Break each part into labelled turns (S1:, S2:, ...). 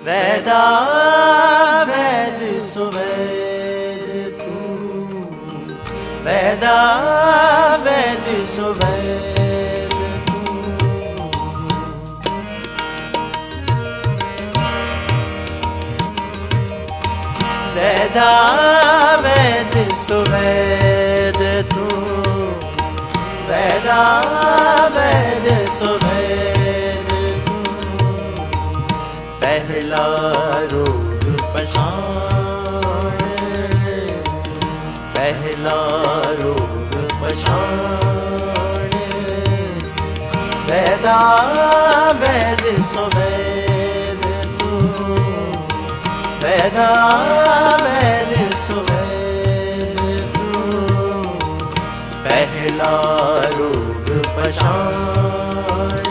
S1: वेदा वेद सुवेद तू, वेदा वेद सुवेद तू। वेदा वेद सुवेद तू, वेदा वेद सुवेद तू। पहला रोग पछाण, पहला रोग पछाण। वेदा वेद सुवेद तू, वेदा वेद सुवेद तू। पहला रोग पछाण,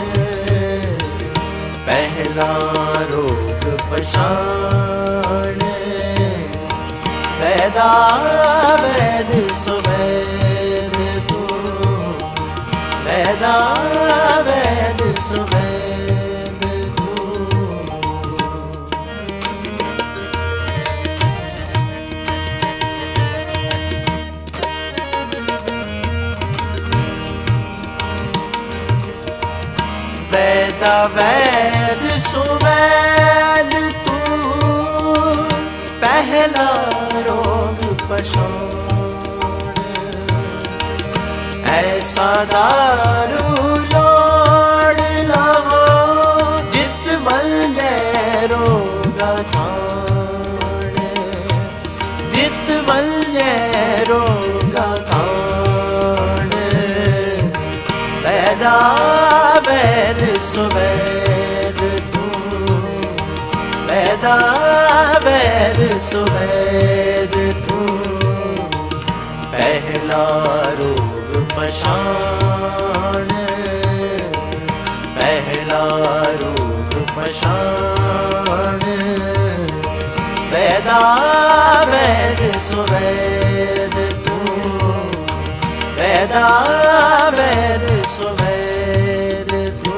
S1: पहला रोग पछाण। वेदा वेद सुवेद तू, वेदा वेद सुवेद तू। वेदा वेद सुवेद तू, पहला रोग पछाण। ऐसा दारू लोड़ लवो जित मल जय रोगा खाण, जित मल जय रोगा खाण। वेदा वेद सुवेद तू, वेदा वेद सुवेद तू। पहला रोग पछाण, पहला रोग पछाण। वेदा वेद सुवेद तू, वेदा वेद सुवेद तू।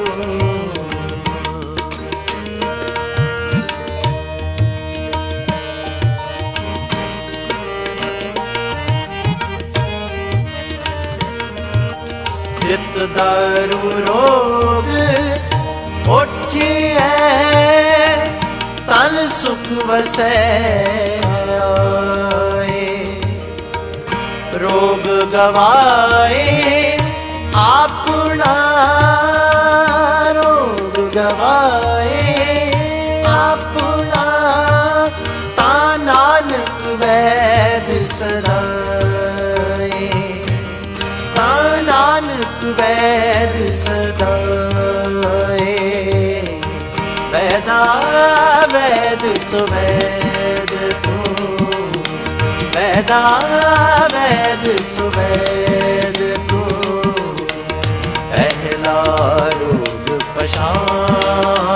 S1: चित दारू रोग उठी है, तन सुख वसै आए। रोग गवाए अपना, रोग गवाए अपना। ता नानक वैद सदाए, ता नानक वैद सदाए। वेदा वेद सुवेद तू, वेदा वेद सुवेद तू। पहला रोग पछाण,